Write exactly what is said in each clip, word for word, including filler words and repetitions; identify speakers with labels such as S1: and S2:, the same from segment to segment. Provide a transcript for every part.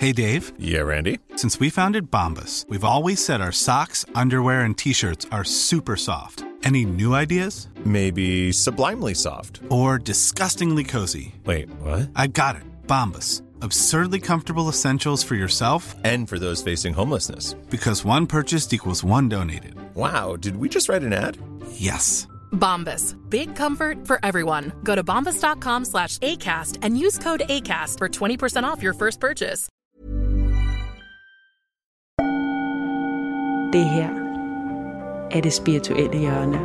S1: Hey, Dave.
S2: Yeah, Randy?
S1: Since we founded Bombas, we've always said our socks, underwear, and T-shirts are super soft. Any new ideas?
S2: Maybe sublimely soft.
S1: Or disgustingly cozy.
S2: Wait, what?
S1: I got it. Bombas. Absurdly comfortable essentials for yourself
S2: and for those facing homelessness.
S1: Because one purchased equals one donated.
S2: Wow, did we just write an ad?
S1: Yes.
S3: Bombas. Big comfort for everyone. Go to bombas.com slash ACAST and use code ACAST for twenty percent off your first purchase.
S4: Det her er det spirituelle hjørne.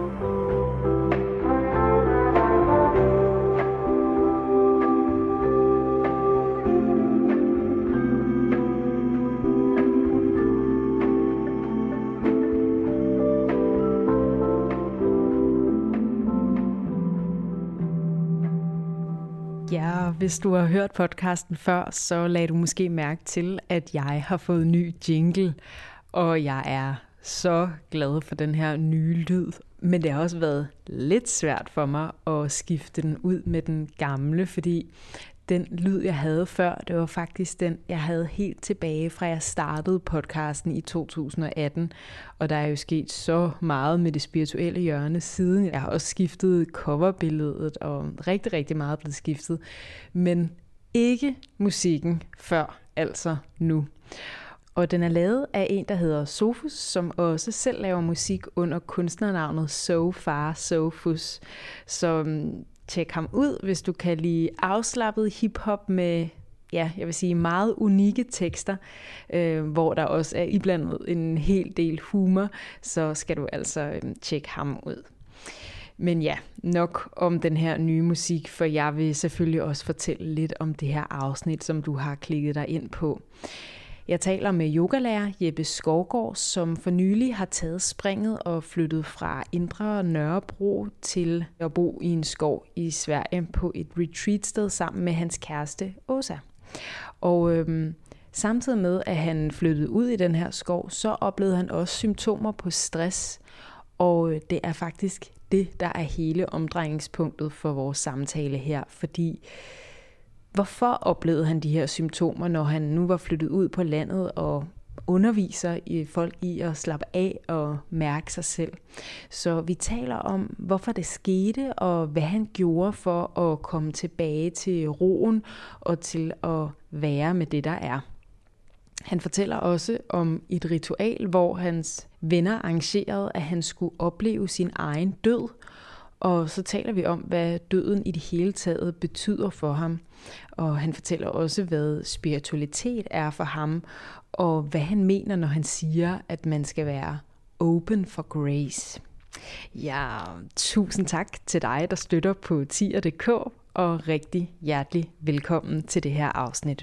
S4: Ja, hvis du har hørt podcasten før, så lagde du måske mærke til, at jeg har fået ny jingle, og jeg er så glad for den her nye lyd. Men det har også været lidt svært for mig at skifte den ud med den gamle, fordi den lyd, jeg havde før, det var faktisk den, jeg havde helt tilbage fra jeg startede podcasten i to tusind og atten. Og der er jo sket så meget med det spirituelle hjørne siden. Jeg har også skiftet coverbilledet, og rigtig, rigtig meget blevet skiftet. Men ikke musikken før, altså nu. Og den er lavet af en, der hedder Sofus, som også selv laver musik under kunstnernavnet So Far Sofus. Så tjek ham ud, hvis du kan lide afslappet hiphop med, ja, jeg vil sige meget unikke tekster, øh, hvor der også er iblandet en hel del humor, så skal du altså øh, tjekke ham ud. Men ja, nok om den her nye musik, for jeg vil selvfølgelig også fortælle lidt om det her afsnit, som du har klikket dig ind på. Jeg taler med yogalærer Jeppe Skovgaard, som for nylig har taget springet og flyttet fra Indre Nørrebro til at bo i en skov i Sverige på et retreatsted sammen med hans kæreste Åsa. Og øhm, samtidig med, at han flyttede ud i den her skov, så oplevede han også symptomer på stress. Og det er faktisk det, der er hele omdrejningspunktet for vores samtale her, fordi hvorfor oplevede han de her symptomer, når han nu var flyttet ud på landet og underviser i folk i at slappe af og mærke sig selv? Så vi taler om, hvorfor det skete, og hvad han gjorde for at komme tilbage til roen og til at være med det, der er. Han fortæller også om et ritual, hvor hans venner arrangerede, at han skulle opleve sin egen død. Og så taler vi om, hvad døden i det hele taget betyder for ham. Og han fortæller også, hvad spiritualitet er for ham, og hvad han mener, når han siger, at man skal være open for grace. Ja, tusind tak til dig, der støtter på tier punktum d k, og rigtig hjertelig velkommen til det her afsnit.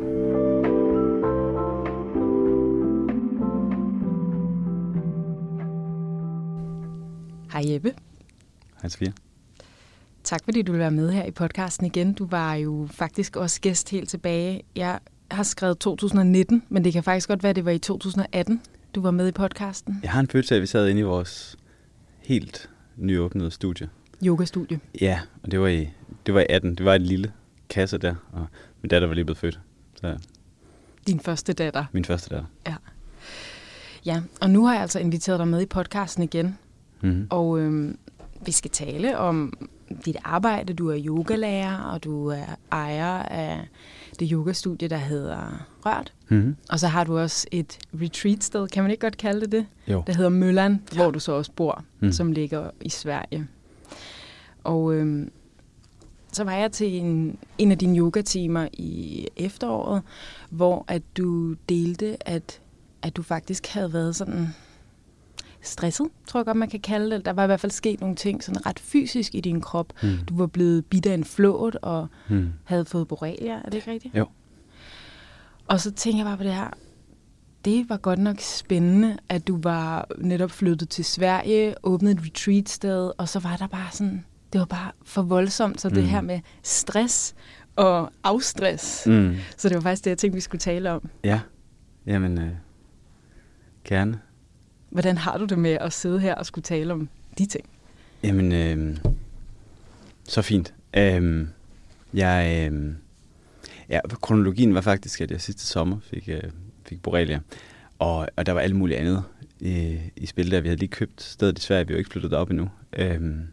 S4: Hej Jeppe.
S5: Hej Sofia.
S4: Tak fordi du vil være med her i podcasten igen. Du var jo faktisk også gæst helt tilbage. Jeg har skrevet to tusind og nitten, men det kan faktisk godt være, at det var i to tusind og atten, du var med i podcasten.
S5: Jeg har en følelse af, at vi sad inde i vores helt nyåbnede studie.
S4: Yogastudie.
S5: Ja, og det var i, det var i atten. Det var et lille kasse der, og min datter var lige blevet født. Så
S4: Din første datter.
S5: Min første datter.
S4: Ja. Ja, og nu har jeg altså inviteret dig med i podcasten igen. Mm-hmm. Og øhm, vi skal tale om dit arbejde. Du er yogalærer, og du er ejer af det yogastudie, der hedder Rørt. Mm-hmm. Og så har du også et retreatsted, kan man ikke godt kalde det det?
S5: Jo.
S4: Der hedder Møllan, ja. Hvor du så også bor, mm. som ligger i Sverige. Og øhm, så var jeg til en, en af dine yogatimer i efteråret, hvor at du delte, at, at du faktisk havde været sådan stresset, tror jeg godt, man kan kalde det. Der var i hvert fald sket nogle ting sådan ret fysisk i din krop. Mm. Du var blevet bidt af en flåt og mm. havde fået borrelia. Er det ikke rigtigt?
S5: Jo.
S4: Og så tænker jeg bare på det her. Det var godt nok spændende, at du var netop flyttet til Sverige, åbnet et retreatsted, og så var der bare sådan, det var bare for voldsomt. Så mm. det her med stress og afstress. Mm. Så det var faktisk det, jeg tænkte, vi skulle tale om.
S5: Ja, jamen øh, gerne.
S4: Hvordan har du det med at sidde her og skulle tale om de ting?
S5: Jamen, øh, så fint. Øh, jeg, øh, Ja, kronologien var faktisk, at jeg sidste sommer fik, øh, fik borrelia, og, og der var alt muligt andet i, i spil der. Vi havde lige købt stedet i Sverige, vi har jo ikke flyttet derop endnu. Øhm,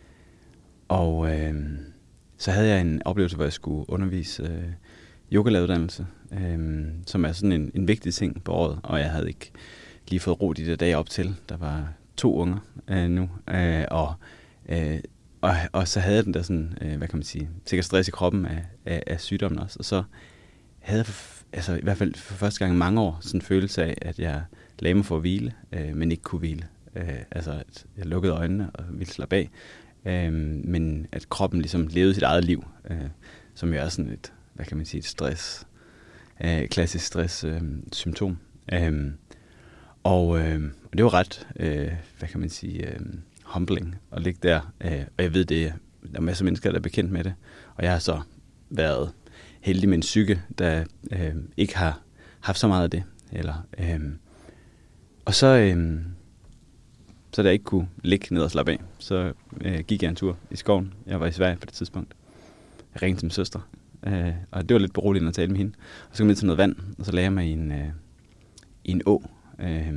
S5: og øh, så havde jeg en oplevelse, hvor jeg skulle undervise øh, yogalæreruddannelse, øh, som er sådan en, en vigtig ting på året, og jeg havde ikke lige fået ro de der dage op til. Der var to unger øh, nu, øh, og, øh, og, og så havde jeg den der sådan, øh, hvad kan man sige, sikkert stress i kroppen af, af, af sygdommen også, og så havde jeg for, altså i hvert fald for første gang i mange år sådan en følelse af, at jeg lagde mig for at hvile, øh, men ikke kunne hvile. Øh, altså at jeg lukkede øjnene og ville slappe af, øh, men at kroppen ligesom levede sit eget liv, øh, som jo er sådan et, hvad kan man sige, et stress, øh, klassisk stress øh, symptom. Øh, og, øh, og det var ret, øh, hvad kan man sige, øh, humbling at ligge der, øh, og jeg ved det, der er masser af mennesker, der er bekendt med det, og jeg har så været heldig med en psyke, der øh, ikke har haft så meget af det, eller øh, og så øh, så da jeg ikke kunne ligge ned og slappe af, så øh, gik jeg en tur i skoven. Jeg var i Sverige på det tidspunkt. Jeg ringede til min søster, øh, og det var lidt beroligende at tale med hende. Og så kom jeg ned til noget vand, og så lagde jeg mig i en, øh, i en å øh,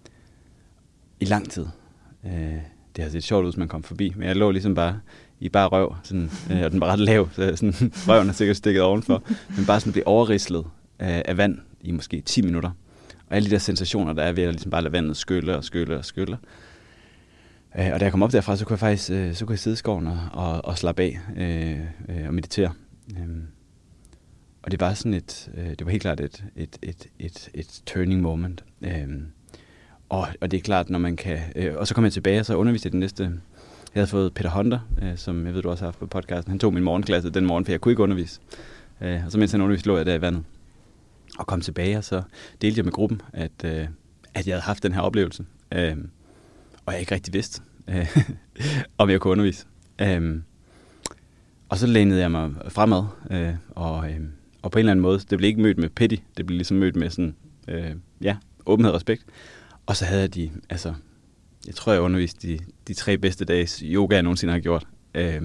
S5: i lang tid. Øh, det har set sjovt ud, hvis man kom forbi, men jeg lå ligesom bare i bare røv, sådan, øh, og den var ret lav, så sådan, røven er sikkert stikket ovenfor, men bare sådan blev overrislet af, af vand i måske ti minutter. Og alle de der sensationer, der er ved at ligesom bare lade vandet skylle og skylle og skylle. Øh, og da jeg kom op derfra, så kunne jeg faktisk øh, så kunne jeg sidde i skoven og, og, og slappe af øh, øh, og meditere. Øh, og det var sådan et, øh, det var helt klart et, et, et, et, et turning moment. Øh, og, og det er klart, når man kan... Øh, og så kom jeg tilbage, og så underviste jeg den næste... Jeg havde fået Peter Hunter, øh, som jeg ved, du også har haft på podcasten. Han tog min morgenklasse den morgen, for jeg kunne ikke undervise. Øh, og så mens han underviste, lå jeg der i vandet. Og kom tilbage, og så delte jeg med gruppen, at, øh, at jeg havde haft den her oplevelse. Øh, og jeg ikke rigtig vidste, øh, om jeg kunne undervise. Øh, og så lænede jeg mig fremad, øh, og, øh, og på en eller anden måde, det blev ikke mødt med pity, det blev ligesom mødt med sådan, øh, ja, åbenhed og respekt. Og så havde jeg de, altså, jeg tror, jeg underviste de, de tre bedste dages yoga, jeg nogensinde har gjort. Øh,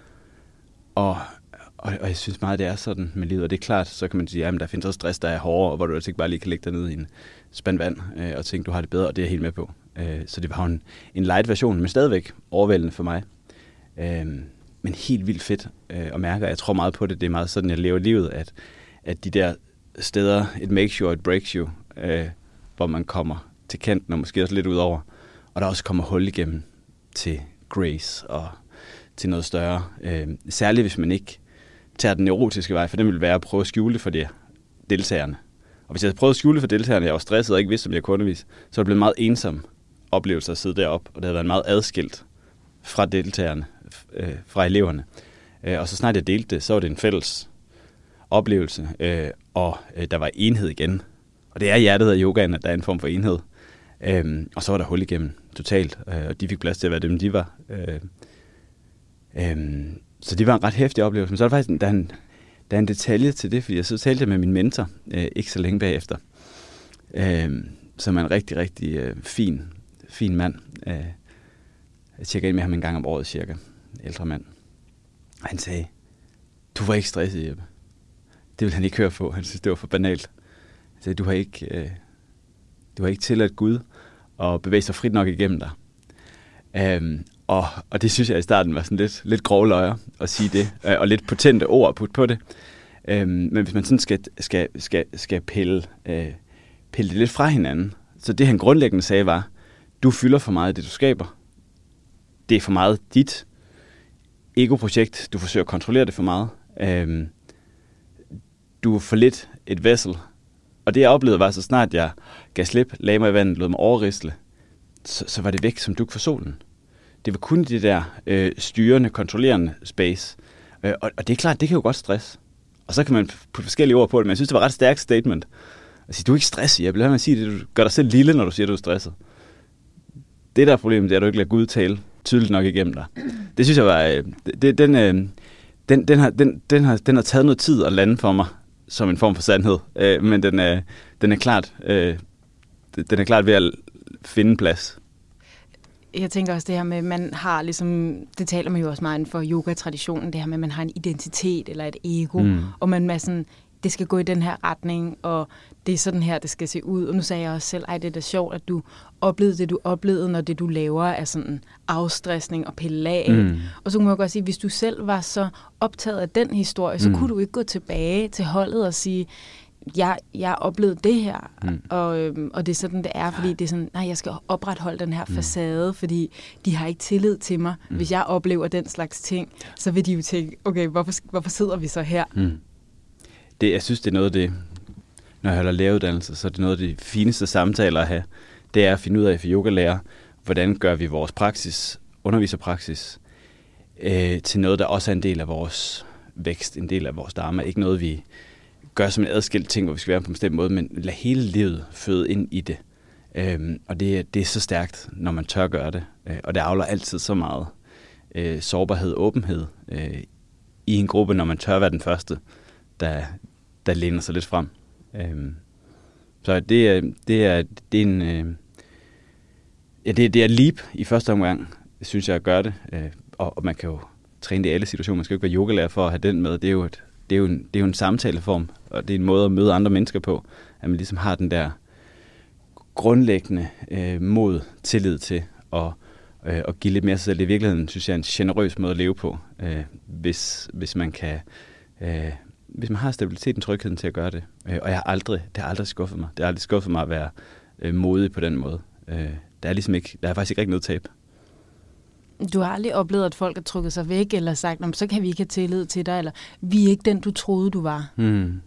S5: og Og, og jeg synes meget, det er sådan med livet, og det er klart, så kan man sige, at der findes også stress, der er hårdere, og hvor du altså ikke bare lige kan lægge dig ned i en spand vand øh, og tænke, du har det bedre, og det er jeg helt med på. Øh, så det var jo en, en light version, men stadigvæk overvældende for mig. Øh, men helt vildt fedt øh, at mærke, og jeg tror meget på det, det er meget sådan, jeg lever livet, at, at de der steder, it makes you, it breaks you, øh, hvor man kommer til kanten, og måske også lidt ud over, og der også kommer hul igennem til grace og til noget større. Øh, særligt hvis man ikke tager den neurotiske vej, for den ville være at prøve at skjule det for de deltagerne. Og hvis jeg havde prøvet at skjule det for deltagerne, jeg var stresset og ikke vidste, om jeg kunne undervise, så var det blevet en meget ensom oplevelse at sidde deroppe, og det havde været meget adskilt fra deltagerne, øh, fra eleverne. Øh, og så snart jeg delte det, så var det en fælles oplevelse, øh, og øh, der var enhed igen. Og det er hjertet af yogaen, at der er en form for enhed. Øh, og så var der hul igennem totalt, øh, og de fik plads til at være dem, de var. Øh, øh, Så det var en ret hæftig oplevelse. Men så er der faktisk der er en, der er en detalje til det, fordi jeg så talte med min mentor øh, ikke så længe bagefter, øh, som er en rigtig, rigtig øh, fin, fin mand. Øh, jeg tjekker ind med ham en gang om året cirka, en ældre mand. Og han sagde, du var ikke stresset, Jeppe. Det ville han ikke høre på. Han synes, det var for banalt. Han sagde, du har ikke, øh, du har ikke tilladt Gud at bevæge sig frit nok igennem dig. Øh, Og, og det synes jeg i starten var sådan lidt, lidt grove løjer at sige det, øh, og lidt potente ord at putte på det. Øhm, men hvis man sådan skal, skal, skal, skal pille, øh, pille det lidt fra hinanden, så det han grundlæggende sagde var, du fylder for meget af det, du skaber. Det er for meget dit ego-projekt, du forsøger at kontrollere det for meget. Øhm, du er for lidt et vessel. Og det jeg oplevede var, så snart jeg gav slip, lagde mig i vandet, lod mig overrisle, så, så var det væk som dug for solen. Det var kun det der øh, styrende, kontrollerende space. Øh, og, og det er klart, det kan jo godt stress. Og så kan man putte forskellige ord på det, men jeg synes, det var et ret stærkt statement. At sige, du er ikke stresset. Jeg vil have med at sige det, du gør dig selv lille, når du siger, du er stresset. Det der er problemet, det er, at du ikke lader Gud tale tydeligt nok igennem dig. Det synes jeg var... Øh, det, den, øh, den, den, har, den, den, har, den har taget noget tid at lande for mig, som en form for sandhed. Øh, men den, øh, den, er klart, øh, den er klart ved at finde plads.
S6: Jeg tænker også det her med, man har ligesom, det taler man jo også meget inden for yoga-traditionen, det her med, at man har en identitet eller et ego, mm. og man er sådan, det skal gå i den her retning, og det er sådan her, det skal se ud. Og nu sagde jeg også selv, ej, det er da sjovt, at du oplevede det, du oplevede, når det, du laver, er sådan afstressning og pille af. Mm. Og så kunne man godt sige, hvis du selv var så optaget af den historie, så mm. kunne du ikke gå tilbage til holdet og sige, jeg, jeg oplevede det her, mm. og, øhm, og det er sådan, det er, fordi det er sådan, nej, jeg skal opretholde den her mm. facade, fordi de har ikke tillid til mig. Mm. Hvis jeg oplever den slags ting, så vil de jo tænke, okay, hvorfor, hvorfor sidder vi så her?
S5: Mm. Det, jeg synes, det er noget af det, når jeg holder læreruddannelse, så er det noget af de fineste samtaler at have. Det er at finde ud af for yogalærer, hvordan gør vi vores praksis, underviserpraksis, øh, til noget, der også er en del af vores vækst, en del af vores dharma. Ikke noget, vi gør som en adskilt ting, hvor vi skal være på en bestemt måde, men lad hele livet føde ind i det. Øhm, og det, det er så stærkt, når man tør gøre det. Øh, og det avler altid så meget øh, sårbarhed, åbenhed øh, i en gruppe, når man tør være den første, der, der læner sig lidt frem. Øhm, så det er, det er, det er en... Øh, ja, det, det er leap i første omgang, synes jeg, at gøre det. Øh, og, og man kan jo træne det i alle situationer. Man skal jo ikke være yogalærer for at have den med. Det er jo et Det er, jo en, det er jo en samtaleform, og det er en måde at møde andre mennesker på, at man ligesom har den der grundlæggende øh, mod, tillid til at, øh, at give lidt mere sig selv. Det er i virkeligheden, synes jeg, en generøs måde at leve på, øh, hvis, hvis man kan, øh, hvis man har stabiliteten, trygheden til at gøre det. Øh, og jeg har aldrig, det har aldrig skuffet mig. Det har aldrig skuffet mig at være øh, modig på den måde. Øh, der er ligesom ikke, der er faktisk ikke noget tab.
S6: Du har aldrig oplevet, at folk har trukket sig væk, eller sagt, så kan vi ikke have tillid til dig, eller vi er ikke den, du troede, du var?
S5: Hmm.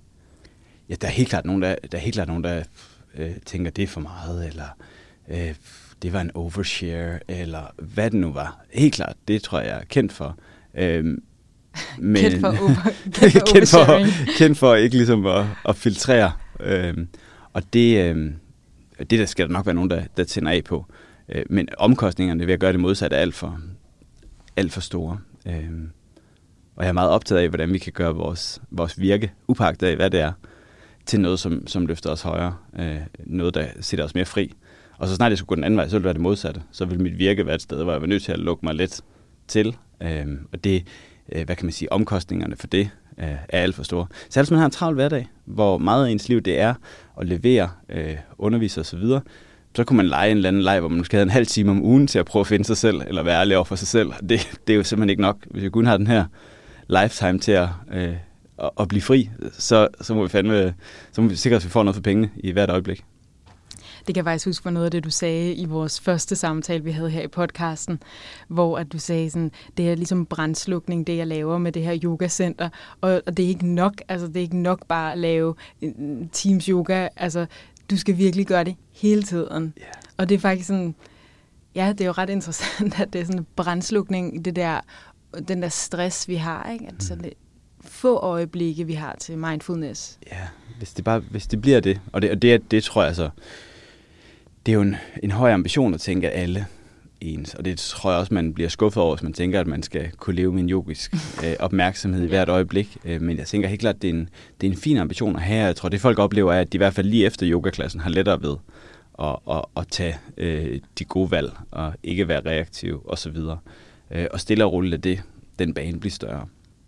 S5: Ja, der er helt klart nogen, der, der, er helt klart nogen, der øh, tænker, det er for meget, eller øh, det var en overshare, eller hvad det nu var. Helt klart, det tror jeg er kendt for. Øhm, men,
S6: kendt for, over, kendt for
S5: kendt for, kendt for ikke ligesom at, at filtrere. Øhm, og det, øhm, det der skal der nok være nogen, der, der tænder af på. Men omkostningerne ved at gøre det modsatte er alt for, alt for store. Øhm, og jeg er meget optaget af, hvordan vi kan gøre vores, vores virke, upagtet af, hvad det er, til noget, som, som løfter os højere. Øh, noget, der sætter os mere fri. Og så snart jeg skulle gå den anden vej, så ville det være det modsatte. Så ville mit virke være et sted, hvor jeg var nødt til at lukke mig lidt til. Øhm, og det, øh, hvad kan man sige, omkostningerne for det øh, er alt for store. Særligt hvis man har en travl hverdag, hvor meget af ens liv det er at levere, øh, undervise osv., så kunne man lege en eller anden leg, hvor man måske havde en halv time om ugen til at prøve at finde sig selv, eller være ærlig over for sig selv. Det, det er jo simpelthen ikke nok. Hvis vi kun har den her lifetime til at, øh, at, at blive fri, så, så må vi fandme, så må vi sikre, at vi får noget for pengene i hvert øjeblik.
S6: Det kan jeg faktisk huske for noget af det, du sagde i vores første samtale, vi havde her i podcasten, hvor at du sagde sådan, det er ligesom brandslukning, det jeg laver med det her yogacenter, og, og det er ikke nok, altså det er ikke nok bare at lave Teams yoga, altså du skal virkelig gøre det hele tiden. Yeah. Og det er faktisk sådan, ja, det er jo ret interessant, at det er sådan en brandslukning, det der, den der stress, vi har, ikke? Altså mm. det få øjeblikke, vi har til mindfulness.
S5: Ja, hvis det bare, hvis det bliver det, og det, og det, det tror jeg altså, det er jo en, en høj ambition at tænke, at alle ens, og det tror jeg også, man bliver skuffet over, hvis man tænker, at man skal kunne leve med en yogisk øh, opmærksomhed i hvert øjeblik. Øh, men jeg tænker helt klart, at det er, en, det er en fin ambition at have. Jeg tror, det folk oplever er, at de i hvert fald lige efter yogaklassen har lettere ved at, at, at tage øh, de gode valg, og ikke være reaktiv osv. Øh, og stille og roligt, at det, den bane bliver større.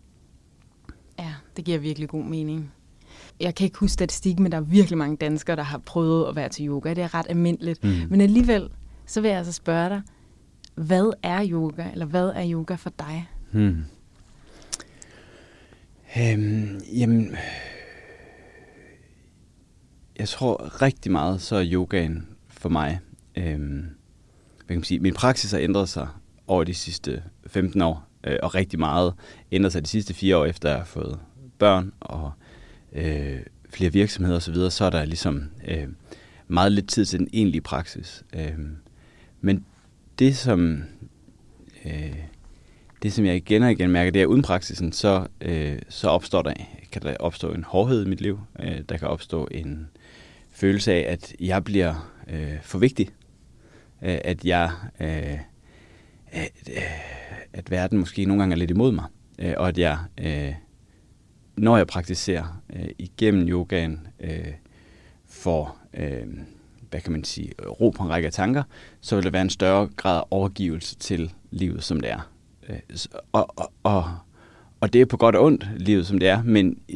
S6: Ja, det giver virkelig god mening. Jeg kan ikke huske statistik, men der er virkelig mange danskere, der har prøvet at være til yoga. Det er ret almindeligt. Mm. Men alligevel, så vil jeg altså spørge dig, hvad er yoga, eller hvad er yoga for dig?
S5: Hmm. Øhm, jamen, jeg tror rigtig meget, så er yogaen for mig. Øhm, hvad kan man sige, min praksis har ændret sig over de sidste femten år, øh, og rigtig meget ændret sig de sidste fire år, efter jeg har fået børn og øh, flere virksomheder osv., så, så er der ligesom øh, meget lidt tid til den egentlige praksis. Øh, men det som, øh, det, som jeg igen og igen mærker, det er, uden praksisen, så, øh, så opstår der, kan der opstå en hårdhed i mit liv. Øh, der kan opstå en følelse af, at jeg bliver øh, for vigtig. Øh, at jeg... Øh, at, øh, at verden måske nogle gange er lidt imod mig. Øh, og at jeg, øh, når jeg praktiserer øh, igennem yogaen, øh, får... Øh, hvad kan man sige, ro på en række af tanker, så vil der være en større grad af overgivelse til livet, som det er. Og, og, og, og det er på godt og ondt, livet som det er, men i,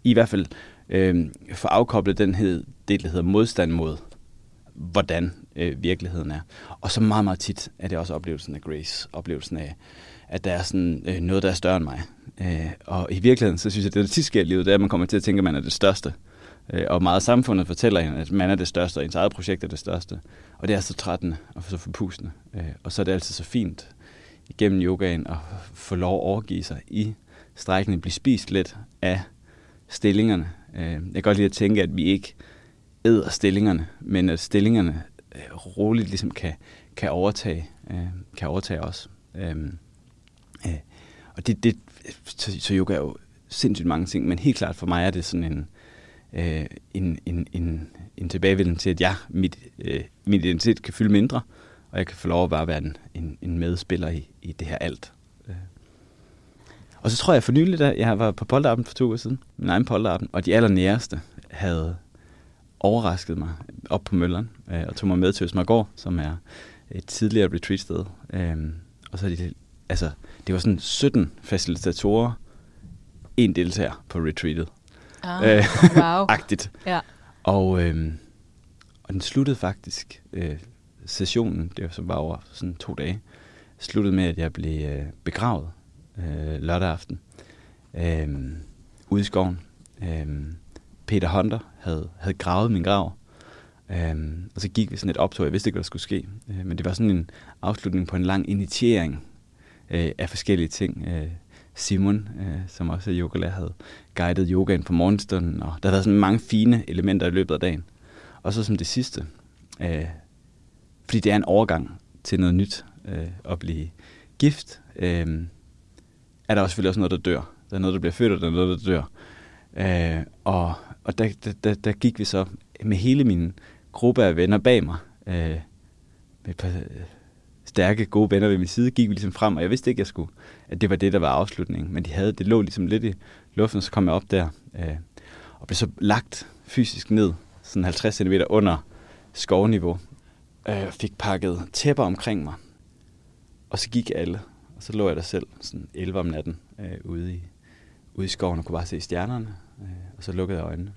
S5: i hvert fald øh, få afkoblet den hed, det, der hedder modstand mod, hvordan øh, virkeligheden er. Og så meget, meget tit er det også oplevelsen af grace, oplevelsen af, at der er sådan øh, noget, der er større end mig. Øh, og i virkeligheden, så synes jeg, at det, der tit sker i livet, det er, at man kommer til at tænke, at man er det største. Øh, og meget samfundet fortæller en, at man er det største, og ens eget projekt er det største. Og det er så trættende og så forpustende. Øh, og så er det altid så fint igennem yogaen at få lov at overgive sig i strækningen, blive spist lidt af stillingerne. Øh, jeg kan godt lide at tænke, at vi ikke æder stillingerne, men at stillingerne øh, roligt ligesom kan, kan, overtage, øh, kan overtage os. Øh, øh, og det, det, så, så yoga er jo sindssygt mange ting, men helt klart for mig er det sådan en, øh, en, en, en, en tilbagevenden til, at jeg, mit, øh, min identitet kan fylde mindre, og jeg kan få lov at bare være en, en, en medspiller i, i det her alt. Øh. Og så tror jeg for nylig, da jeg var på polterappen for to uger siden, min egen polterappen, og de allernæreste havde overraskede mig op på Mølleren, øh, og tog mig med til Øsmargård, som er et tidligere retreat-sted. Øh, og så de, altså, det var sådan sytten facilitatorer, en deltager på retreatet.
S6: Ah,
S5: øh,
S6: wow.
S5: Agtigt.
S6: Ja.
S5: Og, øh, og den sluttede faktisk, øh, sessionen, det var så bare over sådan to dage, sluttede med, at jeg blev øh, begravet øh, lørdag aften øh, ude i skoven. Øh, Peter Hunter havde, havde gravet min grav, øhm, og så gik vi sådan et optog. Jeg vidste ikke, hvad der skulle ske, øh, men det var sådan en afslutning på en lang initiering øh, af forskellige ting. Øh, Simon, øh, som også er yogalærer, havde guidet yogaen på morgenstunden, og der havde været sådan mange fine elementer i løbet af dagen. Og så som det sidste, øh, fordi det er en overgang til noget nyt, øh, at blive gift, øh, er der også selvfølgelig også noget, der dør. Der er noget, der bliver født, og der er noget, der dør. Øh, og og der, der, der gik vi så med hele min gruppe af venner bag mig, øh, med et par stærke, gode venner ved min side, gik vi ligesom frem, og jeg vidste ikke, jeg skulle, at det var det, der var afslutningen, men de havde, det lå ligesom lidt i luften, og så kom jeg op der, øh, og blev så lagt fysisk ned, sådan halvtreds centimeter under skovniveau, øh, fik pakket tæpper omkring mig, og så gik alle, og så lå jeg der selv, sådan elleve om natten, øh, ude i ude i skoven og kunne bare se stjernerne, øh, og så lukkede jeg øjnene.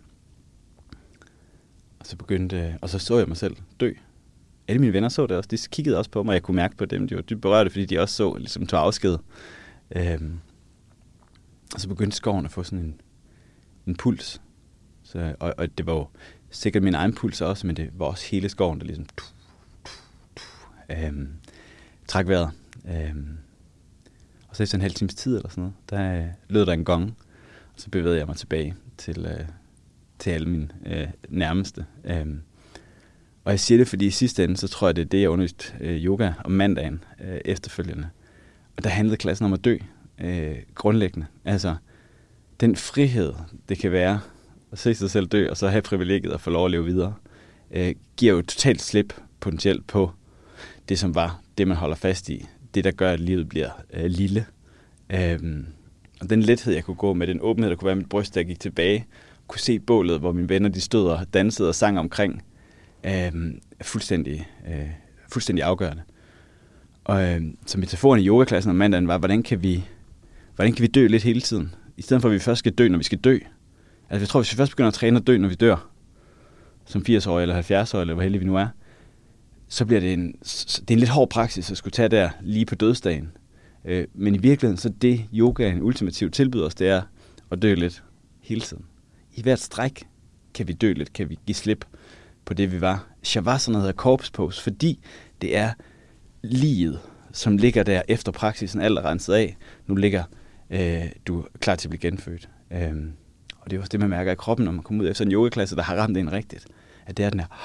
S5: Og så begyndte, og så så jeg mig selv dø. Alle mine venner så det også, de kiggede også på mig, og jeg kunne mærke på dem, de var dybt berørte, fordi de også så, ligesom tog afsked. Øhm, og så begyndte skoven at få sådan en, en puls. Så, og, og det var jo sikkert min egen puls også, men det var også hele skoven, der ligesom tu, tu, tu, øhm, trak vejret. Øhm, Og så efter en halv times tid eller sådan noget, der øh, lød der en gong, og så bevægede jeg mig tilbage til, øh, til alle mine øh, nærmeste. Øhm, og jeg siger det, fordi i sidste ende, så tror jeg, det er det, jeg underviste øh, yoga om mandagen øh, efterfølgende. Og der handlede klassen om at dø, øh, grundlæggende. Altså, den frihed, det kan være at se sig selv dø, og så have privilegiet at få lov at leve videre, øh, giver jo totalt slip potentielt på det, som var det, man holder fast i. Det, der gør, at livet bliver øh, lille. Øhm, og den lethed, jeg kunne gå med, den åbenhed, der kunne være mit bryst, der gik tilbage, kunne se bålet, hvor mine venner de stod og dansede og sang omkring, øhm, fuldstændig, øh, fuldstændig afgørende. Og øh, så metaforen i yogaklassen om mandagen var, hvordan kan vi, hvordan kan vi dø lidt hele tiden? I stedet for, at vi først skal dø, når vi skal dø. Altså, jeg tror, hvis vi først begynder at træne at dø, når vi dør, som firs-årige eller halvfjerds-årige, eller hvor heldige vi nu er, så bliver det en, det er en lidt hård praksis at skulle tage der lige på dødsdagen. Øh, men i virkeligheden, så det yogaen ultimativt tilbyder os, det er at dø lidt hele tiden. I hvert stræk kan vi dø lidt, kan vi give slip på det, vi var. Shavasana hedder corpse pose, fordi det er liget, som ligger der efter praksisen, alt er renset af. Nu ligger øh, du klar til at blive genfødt. Øh, og det er også det, man mærker i kroppen, når man kommer ud efter en yogaklasse, der har ramt en rigtigt. At det er den her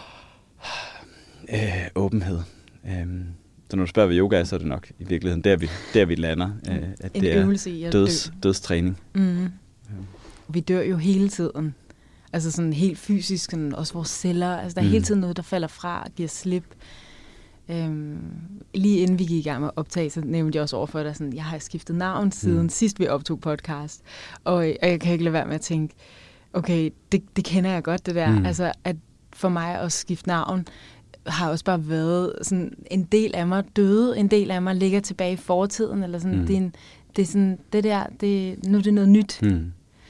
S5: øh, åbenhed. Øh, så når du spørger, hvad yoga er, så er det nok i virkeligheden der, vi, der vi lander. Øh, at
S6: en
S5: det er
S6: øvelse i at
S5: døds,
S6: dø.
S5: dødstræning.
S6: Mm.
S5: Ja.
S6: Vi dør jo hele tiden. Altså sådan helt fysisk, sådan også vores celler. Altså der er mm. hele tiden noget, der falder fra og giver slip. Øhm, lige inden vi gik i gang med at optage, så nævnte jeg også overfor dig, sådan, jeg har skiftet navn siden mm. sidst vi optog podcast. Og, og jeg kan ikke lade være med at tænke, okay, det, det kender jeg godt, det der. Mm. Altså at for mig at skifte navn, har også bare været sådan en del af mig døde, en del af mig ligger tilbage i fortiden, eller sådan, mm. det, er en, det er sådan, det der, det, nu er det noget nyt.
S5: Mm.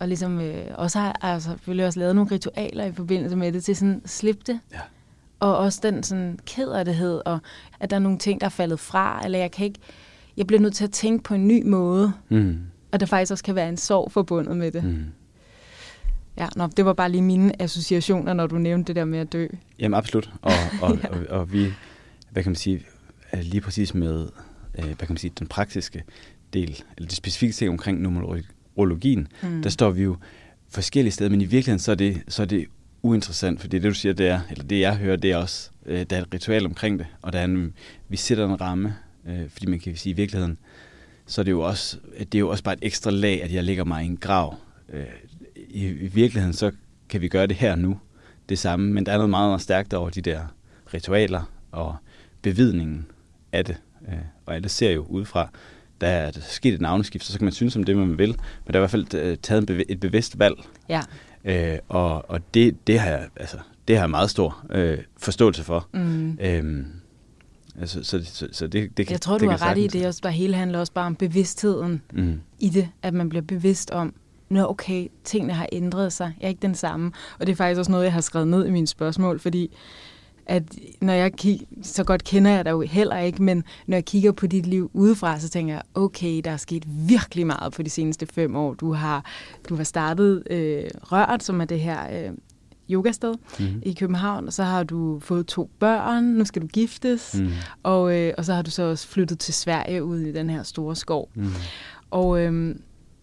S6: og ligesom øh, også har altså, selvfølgelig også lavet nogle ritualer i forbindelse med det, til sådan at slippe det.
S5: Ja.
S6: Og også den sådan kederlighed, og at der er nogle ting, der er faldet fra, eller jeg kan ikke, jeg bliver nødt til at tænke på en ny måde, mm. og der faktisk også kan være en sorg forbundet med det. Mm. Ja, nå, det var bare lige mine associationer, når du nævnte det der med at dø.
S5: Jamen absolut, og, og, ja. og, og, og vi, hvad kan man sige, lige præcis med, hvad kan man sige, den praktiske del, eller det specifikke ting omkring numerologien, mm. der står vi jo forskellige steder, men i virkeligheden så er det, så er det uinteressant, fordi det du siger, det er, eller det jeg hører, det er også, øh, der er et ritual omkring det, og der er en, vi sætter en ramme, øh, fordi man kan sige, i virkeligheden, så er det jo også, det er jo også bare et ekstra lag, at jeg lægger mig i en grav. Øh, i, I virkeligheden, så kan vi gøre det her nu, det samme, men der er noget meget, meget stærkt over de der ritualer og bevidningen af det, øh, og alle ser jo udefra, der er sket et navneskift, så kan man synes om det, man vil, men der er i hvert fald øh, taget bev- et bevidst valg. Ja. Øh, og og det, det, har jeg, altså, det har jeg meget stor øh, forståelse for. Mm. Øhm, altså, så så, så det, det,
S6: jeg tror,
S5: det
S6: du har ret i det. Også bare, hele handler også bare om bevidstheden mm. i det, at man bliver bevidst om, nå okay, tingene har ændret sig, jeg er ikke den samme. Og det er faktisk også noget, jeg har skrevet ned i mine spørgsmål, fordi at når jeg kigger, så godt kender jeg dig jo heller ikke, men når jeg kigger på dit liv udefra, så tænker jeg, okay, der er sket virkelig meget på de seneste fem år. Du har, du har startet øh, Rørt, som er det her øh, yogasted mm-hmm. i København, og så har du fået to børn, nu skal du giftes, mm. og, øh, og så har du så også flyttet til Sverige ud i den her store skov. Mm. Og øh,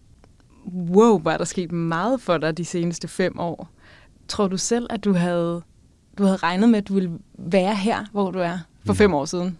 S6: wow, var der sket meget for dig de seneste fem år. Tror du selv, at du havde Du havde regnet med, at du ville være her, hvor du er, for fem år siden?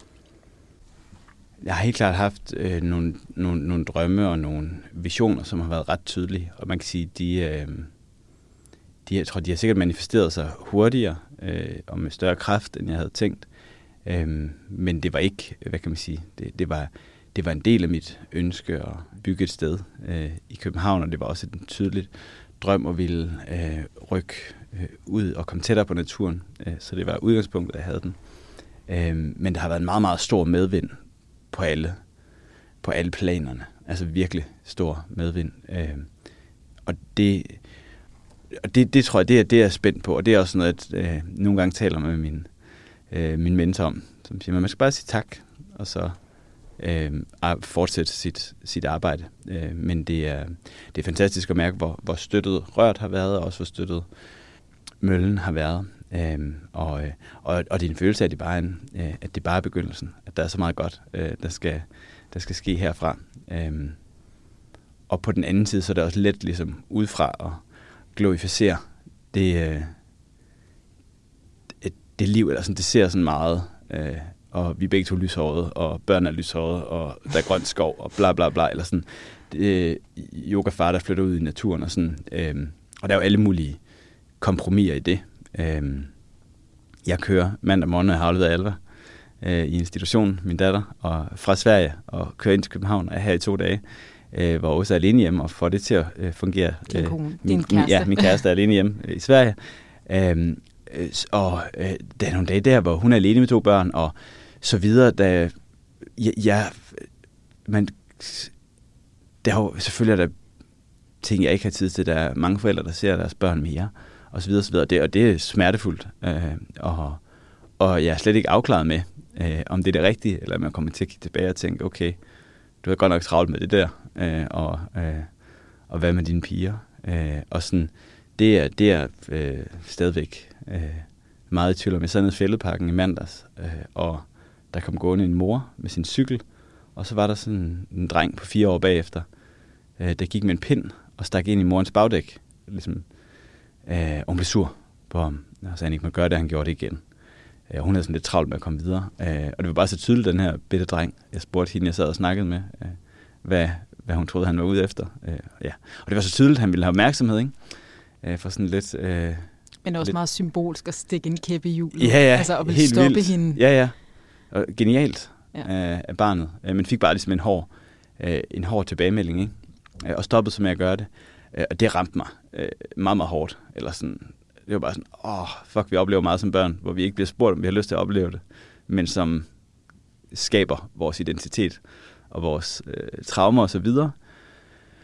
S5: Jeg har helt klart haft øh, nogle, nogle, nogle drømme og nogle visioner, som har været ret tydelige. Og man kan sige, de, øh, de, jeg tror, de har sikkert manifesteret sig hurtigere øh, og med større kraft, end jeg havde tænkt. Øh, men det var ikke, hvad kan man sige, det, det, var, det var en del af mit ønske at bygge et sted øh, i København, og det var også en tydeligt drøm at ville øh, rykke øh, ud og komme tættere på naturen. Øh, så det var udgangspunktet, jeg havde den. Øh, men der har været en meget, meget stor medvind på alle, på alle planerne. Altså virkelig stor medvind. Øh, og det, og det, det tror jeg, det er, det er jeg spændt på. Og det er også noget, at øh, nogle gange taler med min, øh, min mentor om, som siger, man skal bare sige tak, og så Øh, fortsætte sit, sit arbejde. Øh, men det er, det er fantastisk at mærke, hvor, hvor støttet Rørt har været, og også hvor støttet Møllen har været. Øh, og, og, og det er en følelse af, at det bare er, en, øh, at det bare er begyndelsen. At der er så meget godt, øh, der, skal, der skal ske herfra. Øh, og på den anden side, så er det også let ligesom udefra at glorificere det, øh, det, det liv, eller sådan, det ser sådan meget øh, og vi er begge to lyshårede, og børn er lyshårede, og der er grønt skov, og bla bla bla, eller sådan. Øh, yogafar, der flytter ud i naturen, og sådan. Øh, og der er jo alle mulige kompromiser i det. Øh, jeg kører mandag morgen, jeg har afleveret Alva øh, i institutionen, min datter, og fra Sverige, og kører ind til København, og er her i to dage, øh, hvor også er alene hjemme, og får det til at øh, fungere.
S6: Din kone,
S5: øh,
S6: din kæreste.
S5: Ja, min kæreste er alene hjemme øh, i Sverige. Øh, og øh, der er nogle dage der, hvor hun er alene med to børn, og så videre, da jeg, jeg man, der er jo selvfølgelig er der ting, jeg ikke har tid til. Der er mange forældre, der ser deres børn mere, og så videre, så videre. Det, og det er smertefuldt, øh, og, og jeg er slet ikke afklaret med, øh, om det er det rigtige, eller om jeg kommer til at kigge tilbage og tænke, okay, du har godt nok travlt med det der, øh, og, øh, og hvad med dine piger? Øh, og sådan, det er, det er øh, stadigvæk øh, meget i tvivl om. Jeg sad nede i Fælledparken i mandags, øh, og der kom gående en mor med sin cykel, og så var der sådan en dreng på fire år bagefter, øh, der gik med en pind og stak ind i morens bagdæk. Ligesom, øh, og hun blev sur på ham, og så han ikke måtte gøre det, han gjorde det igen. Øh, hun havde sådan lidt travlt med at komme videre, øh, og det var bare så tydeligt, den her bitte dreng. Jeg spurgte hende, jeg sad og snakkede med, øh, hvad, hvad hun troede, han var ude efter. Øh, ja. Og det var så tydeligt, at han ville have opmærksomhed, ikke? Øh, for sådan lidt... Øh,
S6: Men også lidt meget symbolsk at stikke en kæppe i hjulet.
S5: Ja, ja,
S6: altså at
S5: helt
S6: stoppe
S5: vildt.
S6: hende.
S5: Ja, ja. Og genialt
S6: ja.
S5: af, af barnet. Men fik bare ligesom en hård, en hård tilbagemelding, ikke? Og stoppede så med at gøre det. Og det ramte mig meget, meget hårdt. Eller sådan, det var bare sådan, åh, oh, fuck, vi oplever meget som børn, hvor vi ikke bliver spurgt, om vi har lyst til at opleve det, men som skaber vores identitet og vores øh, traumer og så videre.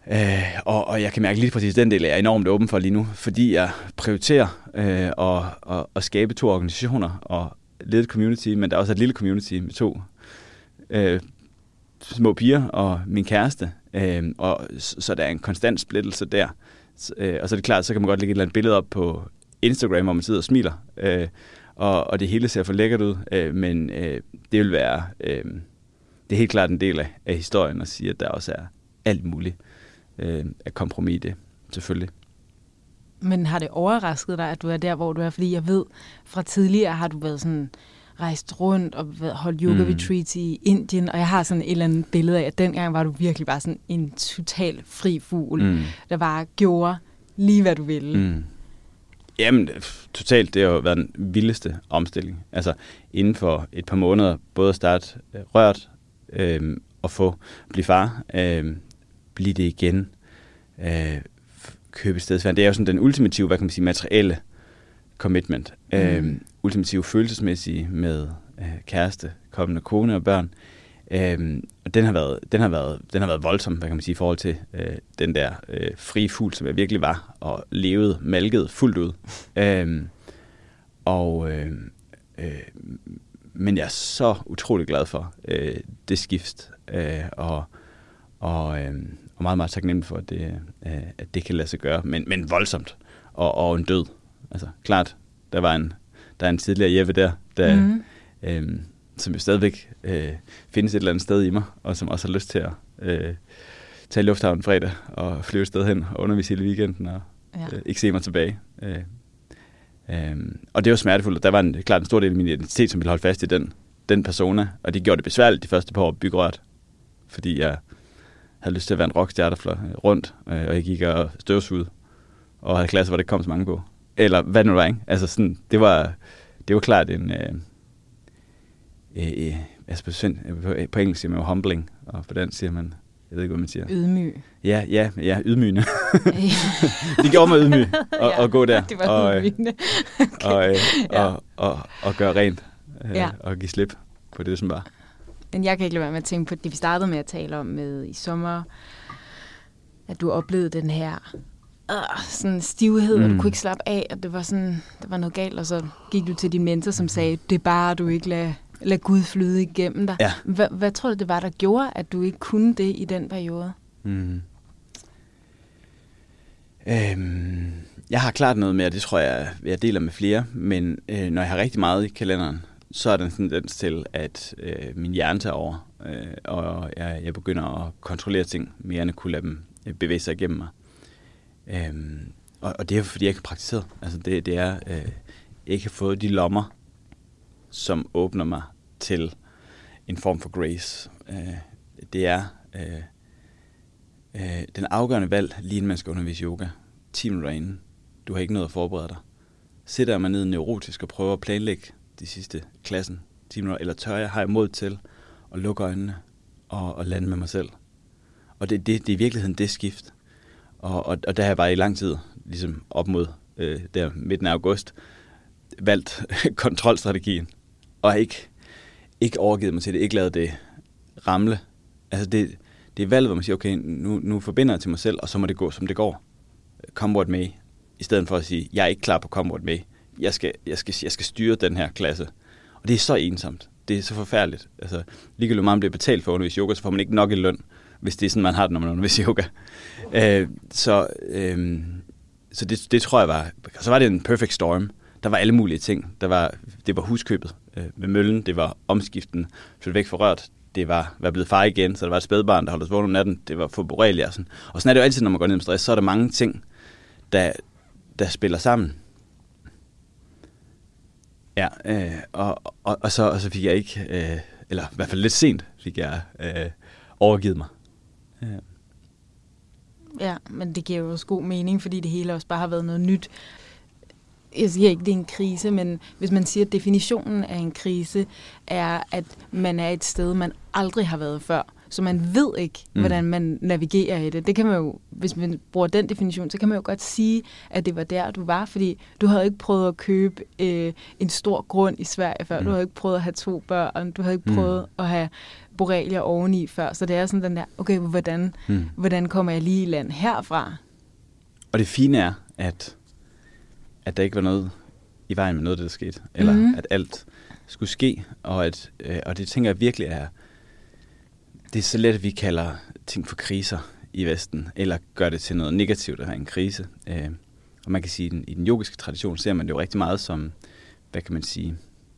S5: Øh, og, og jeg kan mærke lige præcis, den del er jeg enormt åben for lige nu, fordi jeg prioriterer øh, at, at, at skabe to organisationer og lede et community, men der er også et lille community med to øh, små piger og min kæreste, øh, og så, så der er en konstant splittelse der. Øh, og så er det klart, så kan man godt lægge et eller andet billede op på Instagram, hvor man sidder og smiler, øh, og, og det hele ser for lækkert ud, øh, men øh, det vil være, øh, det er helt klart en del af, af historien at sige, at der også er alt muligt øh, at kompromis i det, selvfølgelig.
S6: Men har det overrasket dig, at du er der, hvor du er? Fordi jeg ved, fra tidligere har du været sådan rejst rundt og holdt yoga-retreats mm. i Indien, og jeg har sådan et eller andet billede af, at dengang var du virkelig bare sådan en total fri fugl, mm. der bare gjorde lige, hvad du ville. Mm.
S5: Jamen, totalt. Det har jo været den vildeste omstilling. Altså, inden for et par måneder, både at starte øh, rørt øh, og få blive far, øh, blive det igen, øh, købe et stedsværn. Det er jo sådan den ultimative, hvad kan man sige, materielle commitment. Mm. Øh, ultimative følelsesmæssige med øh, kæreste, kommende kone og børn. Øh, og den har været, den har været, den har været voldsom, hvad kan man sige, i forhold til øh, den der øh, frie fugl, som jeg virkelig var, og levede, malket fuldt ud. øh, og øh, øh, men jeg er så utrolig glad for øh, det skift, øh, og og, øh, og meget, meget taknemmelig for, at det, øh, at det kan lade sig gøre, men, men voldsomt, og, og en død. Altså, klart, der var en, der er en tidligere Jeppe der, der mm. øh, som jo stadigvæk øh, findes et eller andet sted i mig, og som også har lyst til at øh, tage i lufthavnen fredag, og flyve et sted hen, og undervise hele weekenden, og ja. øh, ikke se mig tilbage. Øh, øh, og det var smertefuldt, og der var en, klart en stor del af min identitet, som ville holde fast i den, den persona, og det gjorde det besværligt de første par år at bygge rørt, fordi jeg havde lyst til at være en rockstar, der fløj rundt, øh, og jeg gik og støvsugede, og havde klasser, hvor det ikke kom så mange på. Eller hvad det nu var, ikke? Altså sådan, det var, det var klart en... Øh, øh, altså på, på, på engelsk siger man jo humbling, og på dansk siger man, jeg ved ikke, hvad man siger.
S6: Ydmyg.
S5: Ja, ja, ja, ydmygende. Det gjorde mig ydmyg at, ja, at gå der.
S6: Det var
S5: og,
S6: ydmygende.
S5: Okay. Og, øh, ja. og, og, og gøre rent, øh, ja. Og give slip på det, som var.
S6: Men jeg kan ikke lade være med at tænke på det, vi startede med at tale om med i sommer, at du oplevede den her øh, sådan stivhed, mm. og du kunne ikke slappe af, at det var sådan, der var noget galt, og så gik du til din mentor, som sagde, det er bare, du ikke lader lad Gud flyde igennem dig.
S5: Ja.
S6: Hvad, hvad tror du, det var, der gjorde, at du ikke kunne det i den periode?
S5: Mm. Øhm, jeg har klart noget med, og det tror jeg, jeg deler med flere, men øh, når jeg har rigtig meget i kalenderen, så er der en tendens til, at øh, min hjerne tager over, øh, og jeg, jeg begynder at kontrollere ting mere, end at kunne lade dem øh, bevæge sig igennem mig. Øhm, og, og det er fordi, jeg ikke har praktiseret. Altså det, det er, øh, jeg ikke har fået de lommer, som åbner mig til en form for grace. Øh, det er øh, øh, den afgørende valg, lige inden man skal undervise yoga. ti minutter inden. Du har ikke noget at forberede dig. Sætter jeg mig ned neurotisk og prøver at planlægge de sidste klassen, ti minutter, eller tør jeg, har jeg mod til at lukke øjnene og, og lande med mig selv. Og det, det, det er i virkeligheden det skift. Og, og, og der har jeg bare i lang tid, ligesom op mod øh, der midten af august, valgt kontrolstrategien, og ikke, ikke overgivet mig til det, ikke lavet det ramle. Altså det, det er valget, hvor man siger, okay, nu, nu forbinder jeg til mig selv, og så må det gå, som det går. Come what may, i stedet for at sige, jeg er ikke klar på come what may. Jeg skal, jeg skal, jeg skal styre den her klasse. Og det er så ensomt. Det er så forfærdeligt. Altså, ligegyldigt meget man bliver betalt for at undervise yoga, så får man ikke nok i løn, hvis det er sådan, man har det, når man underviser yoga. Øh, så øh, så det, det tror jeg var... Så var det en perfect storm. Der var alle mulige ting. Der var, det var huskøbet øh, med møllen, det var omskiften, flytte væk fra rørt, det var være blevet far igen, så der var et spædbarn, der holdt os vågen om natten, det var for borrelia. Sådan. Og sådan er det jo altid, når man går ned med stress, så er der mange ting, der, der spiller sammen. Ja, øh, og, og, og, så, og så fik jeg ikke, øh, eller i hvert fald lidt sent, fik jeg øh, overgivet mig. Ja.
S6: Ja, men det giver jo også god mening, fordi det hele også bare har været noget nyt. Jeg siger ikke, det er en krise, men hvis man siger, at definitionen af en krise er, at man er et sted, man aldrig har været før, så man ved ikke,
S5: Mm.
S6: hvordan man navigerer i det. Det kan man jo, hvis man bruger den definition, så kan man jo godt sige, at det var der, du var, fordi du havde ikke prøvet at købe øh, en stor grund i Sverige før, mm. du havde ikke prøvet at have to børn, du havde ikke prøvet mm. at have borrelier oveni før, så det er sådan den der, okay, hvordan, mm. hvordan kommer jeg lige i land herfra?
S5: Og det fine er, at, at der ikke var noget i vejen med noget, der skete, eller mm. at alt skulle ske, og, at, øh, og det tænker jeg virkelig er, det er så let, at vi kalder ting for kriser i Vesten, eller gør det til noget negativt at have en krise. Øh, og man kan sige, at i den, i den yogiske tradition ser man det jo rigtig meget som, hvad kan man sige,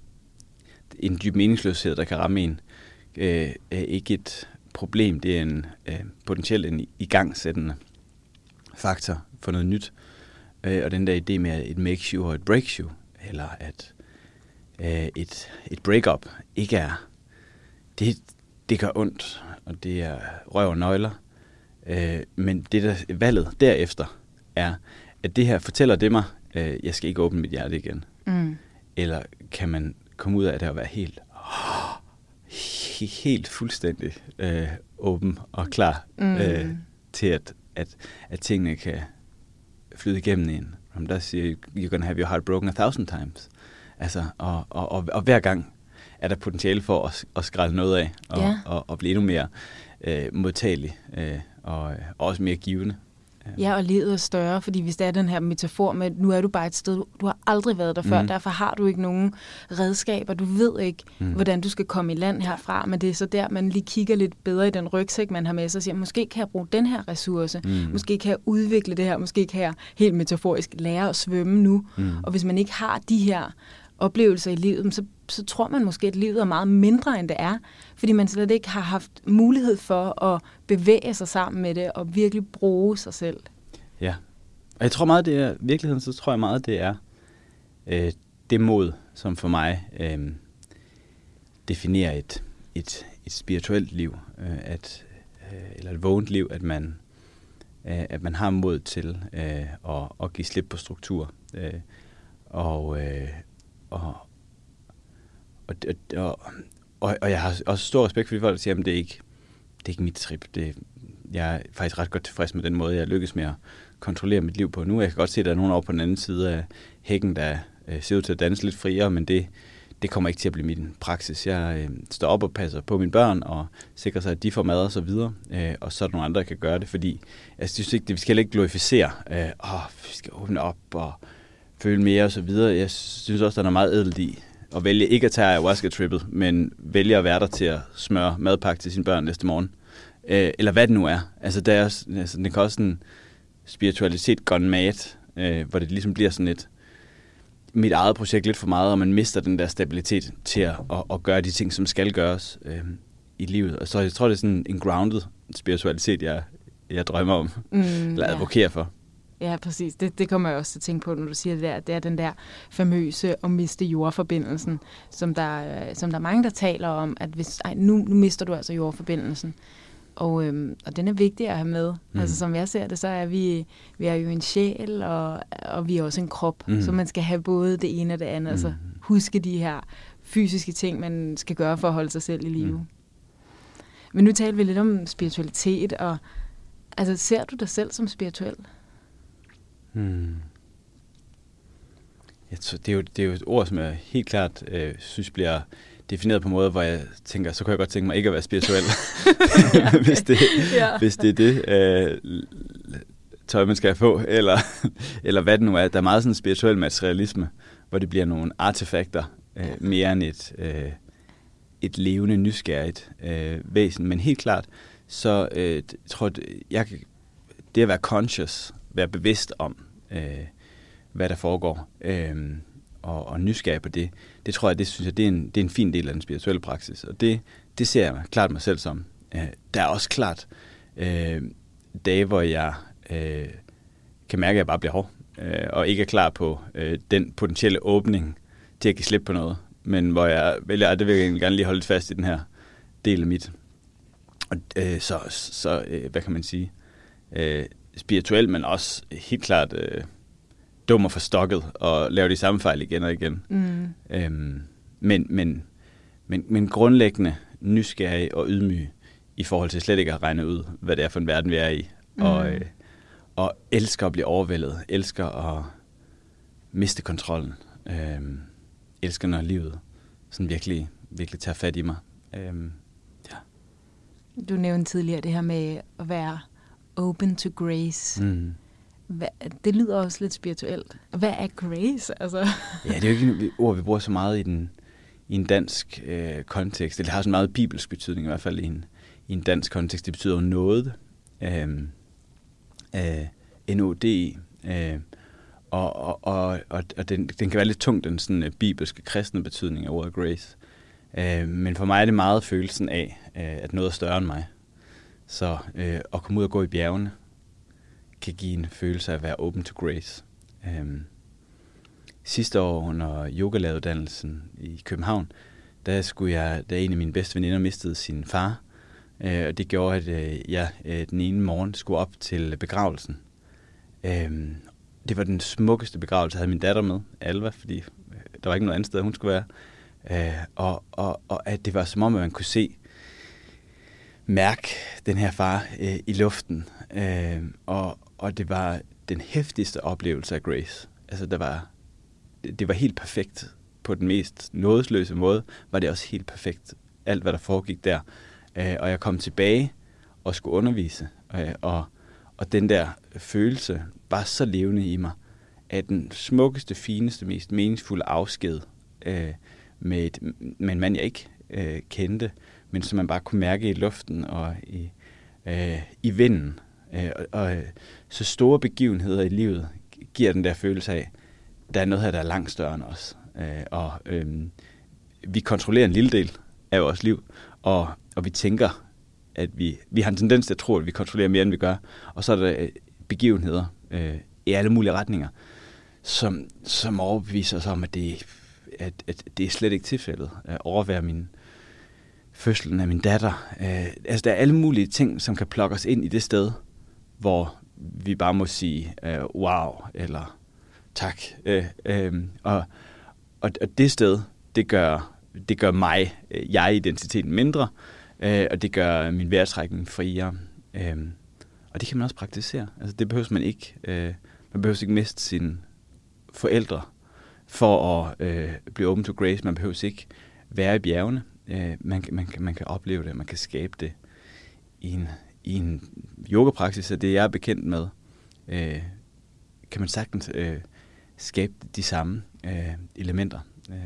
S5: en dyb meningsløshed, der kan ramme en. Øh, er ikke et problem, det er en øh, potentielt en igangsættende faktor for noget nyt. Øh, og den der idé med, at et makes you og et breaks you, eller at øh, et, et breakup ikke er, det, det gør ondt, og det er røv og nøgler. Øh, men det der valget derefter er, at det her fortæller det mig, øh, jeg skal ikke åbne mit hjerte igen. Mm. Eller kan man komme ud af det og være helt, oh, helt fuldstændig øh, åben og klar mm. øh, til, at, at, at tingene kan flyde igennem en. Som der siger, you're gonna have your heart broken a thousand times. Altså, og, og, og, og hver gang er der potentiale for at, at skrælle noget af, og, ja. og, og blive endnu mere øh, modtagelig, øh, og, og også mere givende.
S6: Ja, og livet er større, fordi hvis det er den her metafor med, nu er du bare et sted, du, du har aldrig været der før, mm. derfor har du ikke nogen redskaber, du ved ikke, mm. hvordan du skal komme i land herfra, men det er så der, man lige kigger lidt bedre i den rygsæk, man har med sig, og siger, måske kan jeg bruge den her ressource, mm. måske kan jeg udvikle det her, måske kan jeg helt metaforisk lære at svømme nu, mm. og hvis man ikke har de her oplevelser i livet, så, så tror man måske, at livet er meget mindre, end det er, fordi man slet ikke har haft mulighed for at bevæge sig sammen med det, og virkelig bruge sig selv.
S5: Ja, og jeg tror meget, det er, virkeligheden, så tror jeg meget, det er øh, det mod, som for mig øh, definerer et, et, et spirituelt liv, øh, at, øh, eller et vågent liv, at man, øh, at man har mod til øh, at, at give slip på struktur, øh, og øh, Og, og, og, og, og jeg har også stor respekt for de folk, der siger, at det er ikke, det er ikke mit trip. Det, jeg er faktisk ret godt tilfreds med den måde, jeg lykkes med at kontrollere mit liv på nu. Jeg kan godt se, at der er nogen over på den anden side af hækken, der øh, ser ud til at danse lidt friere, men det, det kommer ikke til at blive min praksis. Jeg øh, står op og passer på mine børn og sikrer sig, at de får mad og så videre, øh, og så er der nogle andre, der kan gøre det, fordi jeg synes ikke, det, vi skal heller ikke glorificere. Øh, åh, vi skal åbne op og føle mere og så videre. Jeg synes også, der er meget ædelt i at vælge ikke at tage ayahuasca-trippet, men vælge at være der til at smøre madpakke til sine børn næste morgen. Øh, eller hvad det nu er. Altså, der er også, altså, det kan også en spiritualitet gone mad, øh, hvor det ligesom bliver sådan et mit eget projekt lidt for meget, og man mister den der stabilitet til at, at, at gøre de ting, som skal gøres øh, i livet. Og så jeg tror, det er sådan en grounded spiritualitet, jeg, jeg drømmer om, mm, eller advokerer ja. for.
S6: Ja, præcis. Det, det kommer jeg også til at tænke på, når du siger det der. Det er den der famøse at miste jordforbindelsen, som der, som der er mange, der taler om, at hvis, ej, nu, nu mister du altså jordforbindelsen. Og, øhm, og den er vigtig at have med. Mm. Altså som jeg ser det, så er vi, vi er jo en sjæl, og, og vi er også en krop. Mm. Så man skal have både det ene og det andet. Mm. Altså huske de her fysiske ting, man skal gøre for at holde sig selv i live. Mm. Men nu taler vi lidt om spiritualitet, og altså, ser du dig selv som spirituel?
S5: Hmm. Jeg tror, det, er jo, det er jo et ord, som jeg helt klart øh, synes bliver defineret på en måde, hvor jeg tænker, så kan jeg godt tænke mig ikke at være spirituel, ja, okay. hvis, det, ja. hvis det er det øh, tøj, man skal få, eller, eller hvad det nu er. Der er meget sådan en spirituel materialisme, hvor det bliver nogle artefakter, øh, mere end et, øh, et levende, nysgerrigt øh, væsen. Men helt klart, så øh, jeg tror jeg, det at være conscious, være bevidst om, øh, hvad der foregår, øh, og, og nysgerrig på det, det tror jeg, det synes jeg, det er en, det er en fin del af den spirituelle praksis, og det, det ser jeg klart mig selv som. Øh, der er også klart øh, dage, hvor jeg øh, kan mærke, at jeg bare bliver hård, øh, og ikke er klar på øh, den potentielle åbning til at give slip på noget, men hvor jeg vælger, at det vil jeg gerne lige holde lidt fast i den her del af mit. Og øh, så, så øh, hvad kan man sige, øh, spirituel, men også helt klart øh, dum og forstokket og lave de samme fejl igen og igen. Mm. Øhm, men, men, men, men grundlæggende nysgerrig og ydmyg i forhold til slet ikke at regne ud, hvad det er for en verden, vi er i. Mm. Og, øh, og elsker at blive overvældet. Elsker at miste kontrollen. Øh, elsker, når livet sådan virkelig, virkelig tager fat i mig. Øh, ja.
S6: Du nævnte tidligere det her med at være open to grace.
S5: Mm.
S6: Hvad, det lyder også lidt spirituelt. Hvad er grace? Altså?
S5: Ja, det er jo ikke et ord, vi bruger så meget i, den, i en dansk øh, kontekst. Det har så meget bibelsk betydning, i hvert fald i en, i en dansk kontekst. Det betyder jo noget. Øh, øh, N O D E. Øh, og og, og, og den, den kan være lidt tung, den sådan, bibelske, kristne betydning af ordet grace. Øh, men for mig er det meget følelsen af, øh, at noget er større end mig. Så øh, at komme ud og gå i bjergene kan give en følelse af at være open to grace. Øhm, sidste år under yogalæreruddannelsen i København, der skulle jeg, da en af mine bedste veninder mistede sin far, øh, og det gjorde, at øh, jeg øh, den ene morgen skulle op til begravelsen. Øhm, det var den smukkeste begravelse, jeg havde min datter med, Alva, fordi øh, der var ikke noget andet sted, hun skulle være. Øh, og, og, og at det var som om, at man kunne se, mærke den her far øh, i luften. Øh, og, og det var den heftigste oplevelse af grace. Altså, der var, det, det var helt perfekt. På den mest nådesløse måde var det også helt perfekt. Alt, hvad der foregik der. Øh, og jeg kom tilbage og skulle undervise. Øh, og, og den der følelse var så levende i mig, at den smukkeste, fineste, mest meningsfulde afsked øh, med, et, med en mand, jeg ikke øh, kendte, men som man bare kunne mærke i luften og i, øh, i vinden. Øh, og, og så store begivenheder i livet giver den der følelse af, der er noget her, der er langt større end os. Øh, og øh, vi kontrollerer en lille del af vores liv, og, og vi tænker, at vi, vi har en tendens til at tro, at vi kontrollerer mere, end vi gør. Og så er der begivenheder øh, i alle mulige retninger, som, som overbeviser os om, at det, at, at det er slet ikke tilfældet. At overvære min fødslen af min datter. Øh, altså, der er alle mulige ting, som kan plukke os ind i det sted, hvor vi bare må sige øh, wow, eller tak. Øh, øh, og, og, og det sted, det gør, det gør mig, øh, jeg-identiteten mindre, øh, og det gør min vejrtrækning friere. Øh, og det kan man også praktisere. Altså, det behøver man ikke. Øh, man behøver ikke miste sine forældre for at øh, blive open to grace. Man behøver ikke være i bjergene. Øh, man, man, man kan opleve det, man kan skabe det i en, i en yogapraksis, og det jeg er bekendt med, øh, kan man sagtens øh, skabe de samme øh, elementer.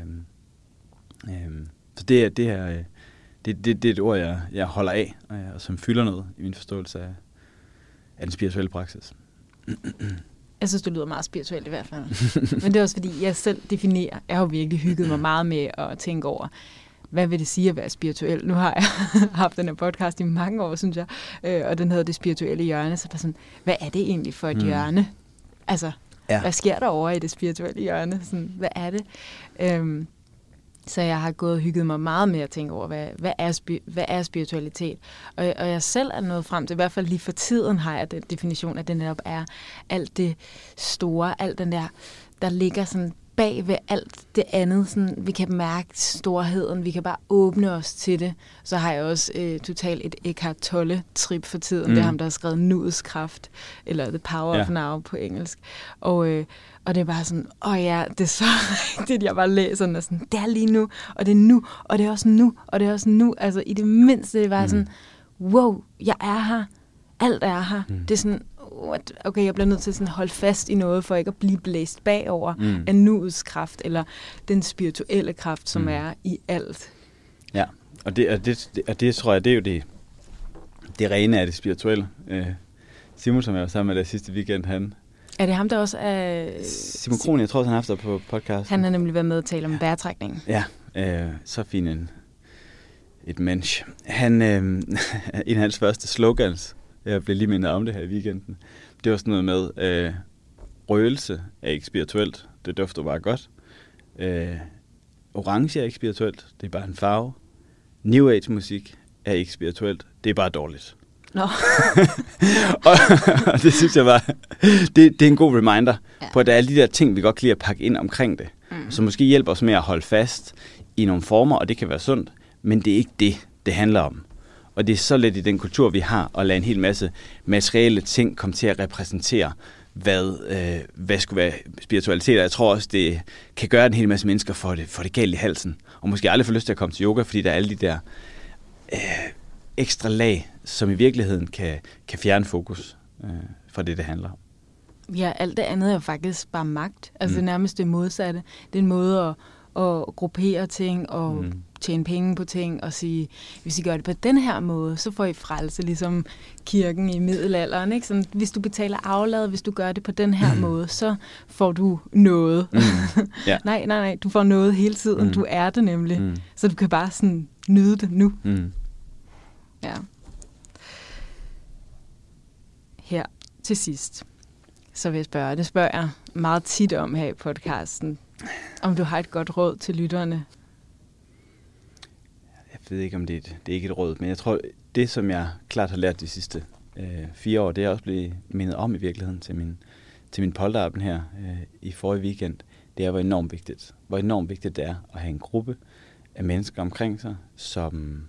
S5: Øh, øh, så det er, det, er, øh, det, det, det er et ord, jeg, jeg holder af, øh, og som fylder noget i min forståelse af, af den spirituelle praksis.
S6: Jeg synes, det lyder meget spirituelt i hvert fald. Men det er også fordi, jeg selv definerer, jeg har jo virkelig hygget mig meget med at tænke over, hvad vil det sige at være spirituel? Nu har jeg haft den her podcast i mange år, synes jeg, øh, og den hedder Det Spirituelle Hjørne, så der sådan, hvad er det egentlig for et mm. hjørne? Altså, ja. Hvad sker der over i det spirituelle hjørne? Sådan, hvad er det? Øhm, så jeg har gået og hygget mig meget med at tænke over, hvad, hvad, er, spi- hvad er spiritualitet? Og, og jeg selv er nået frem til, i hvert fald lige for tiden har jeg den definition, at det netop er alt det store, alt den der, der ligger sådan bag ved alt det andet. Sådan, vi kan mærke storheden, vi kan bare åbne os til det. Så har jeg også øh, totalt et Eckhart Tolle-trip for tiden. Mm. Det er ham, der har skrevet Nuets kraft, eller The Power yeah. of Now på engelsk. Og, øh, og det er bare sådan, åh ja, det er så rigtigt, jeg bare læser den, og sådan, det er lige nu, og det er nu, og det er også nu, og det er også nu. Altså i det mindste, det var mm. sådan, wow, jeg er her, alt er her. Mm. Det er sådan, okay, jeg bliver nødt til at holde fast i noget, for ikke at blive blæst bagover mm. af nuets kraft, eller den spirituelle kraft, som mm. er i alt.
S5: Ja, og det, og det, og det tror jeg, det er jo det, det rene af det spirituelle. Uh, Simon, som jeg var sammen med der sidste weekend, han...
S6: Er det ham, der også er...
S5: Simon Kron, jeg tror, han har haft dig på podcast.
S6: Han har nemlig været med at tale om bærtrækning.
S5: Ja, uh, så fin en, et mensch. Han, uh, en af hans første slogans, jeg blev lige mindet om det her i weekenden. Det var sådan noget med, øh, røgelse er ikke spirituelt, det dufter bare godt. Øh, orange er ikke spirituelt, det er bare en farve. New Age musik er ikke spirituelt, det er bare dårligt.
S6: Nå.
S5: og, og det synes jeg var, det, det er en god reminder ja. På, at der er alle de der ting, vi godt kan lide at pakke ind omkring det. Mm. Som måske hjælper os med at holde fast i nogle former, og det kan være sundt, men det er ikke det, det handler om. Og det er så let i den kultur, vi har, at lade en hel masse materielle ting komme til at repræsentere, hvad, øh, hvad skulle være spiritualitet. Og jeg tror også, det kan gøre en hel masse mennesker for det, for det galt i halsen. Og måske aldrig få lyst til at komme til yoga, fordi der er alle de der øh, ekstra lag, som i virkeligheden kan, kan fjerne fokus øh, fra det, det handler om.
S6: Ja, alt det andet er jo faktisk bare magt. Altså mm. det nærmest det modsatte. Det er en måde at, at gruppere ting og mm. tjene penge på ting og sige, hvis I gør det på den her måde, så får I frelse, ligesom kirken i middelalderen. Ikke? Sådan, hvis du betaler aflad, hvis du gør det på den her mm. måde, så får du noget. Mm. Yeah. nej, nej, nej, du får noget hele tiden. Mm. Du er det nemlig. Mm. Så du kan bare sådan nyde det nu. Mm. Ja. Her til sidst, så vil jeg spørge, det spørger jeg meget tit om her i podcasten, om du har et godt råd til lytterne.
S5: Jeg ved ikke, om det er, et, det er ikke et råd, men jeg tror, det som jeg klart har lært de sidste øh, fire år, det er også blevet mindet om i virkeligheden til min, til min polterappen her øh, i forrige weekend. Det er, hvor enormt vigtigt, hvor enormt vigtigt det er at have en gruppe af mennesker omkring sig, som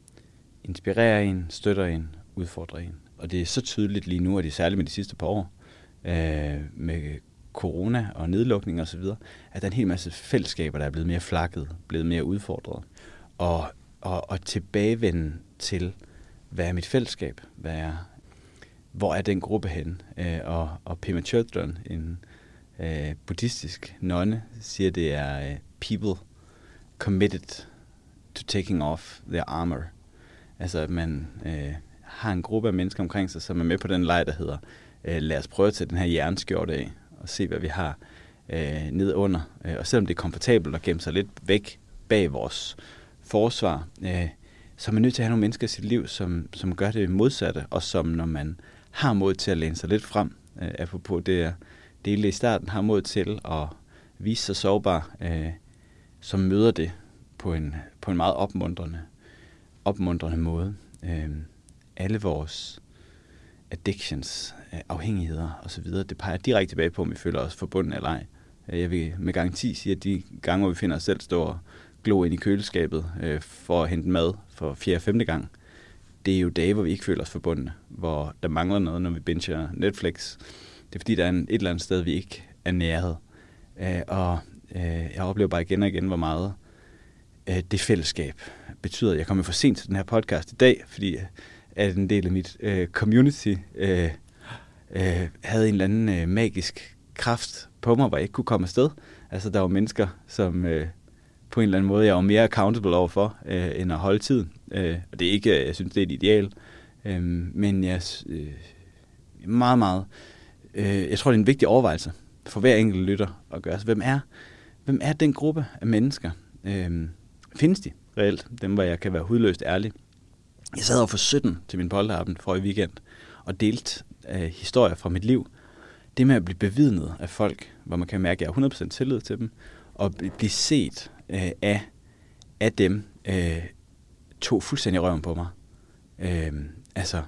S5: inspirerer en, støtter en, udfordrer en. Og det er så tydeligt lige nu, og det er særligt med de sidste par år, øh, med corona og nedlukning og så videre, at der er en hel masse fællesskaber, der er blevet mere flakket, blevet mere udfordret. Og, og, og tilbagevende til, hvad er mit fællesskab? Hvad er, hvor er den gruppe henne? Øh, og, og Pema Chodron, en øh, buddhistisk nonne, siger, det er øh, people committed to taking off their armor. Altså, at man øh, har en gruppe af mennesker omkring sig, som er med på den leg, der hedder, øh, lad os prøve at tage den her jernskjorte af, og se, hvad vi har øh, ned under. Øh, og selvom det er komfortabelt at gemme sig lidt væk bag vores forsvar, øh, så er man nødt til at have nogle mennesker i sit liv, som, som gør det modsatte, og som, når man har mod til at læne sig lidt frem, øh, apropos det, jeg delte i starten, har mod til at vise sig sårbar, øh, som møder det på en, på en meget opmuntrende, opmuntrende måde. Øh, alle vores addictions, afhængigheder osv., det peger direkte tilbage på, om vi føler os forbundet eller ej. Jeg vil med garanti sige, at de gange, hvor vi finder os selv stå og glo ind i køleskabet øh, for at hente mad for fjerde og femte gang, det er jo dage, hvor vi ikke føler os forbundne, hvor der mangler noget, når vi binger Netflix. Det er fordi, der er en, et eller andet sted, vi ikke er næret. Øh, og øh, jeg oplever bare igen og igen, hvor meget øh, det fællesskab betyder. Jeg kommer for sent til den her podcast i dag, fordi at en del af mit øh, community øh, øh, havde en eller anden øh, magisk kraft på mig, hvor jeg ikke kunne komme afsted. Altså, der var mennesker, som øh, på en eller anden måde, jeg var mere accountable overfor, øh, end at holde tiden. Øh, og det er ikke, jeg synes, det er et ideal. Øh, men jeg øh, meget, meget, øh, jeg tror, det er en vigtig overvejelse for hver enkelt lytter at gøre. Så hvem er, hvem er den gruppe af mennesker? Øh, findes de reelt? Dem, hvor jeg kan være hudløst ærlig. Jeg sad over for sytten til min polterappen forrige weekend og delte øh, historier fra mit liv. Det med at blive bevidnet af folk, hvor man kan mærke, at jeg har hundrede procent tillid til dem, og blive set øh, af, af dem, øh, tog fuldstændig røven på mig. Øh, altså,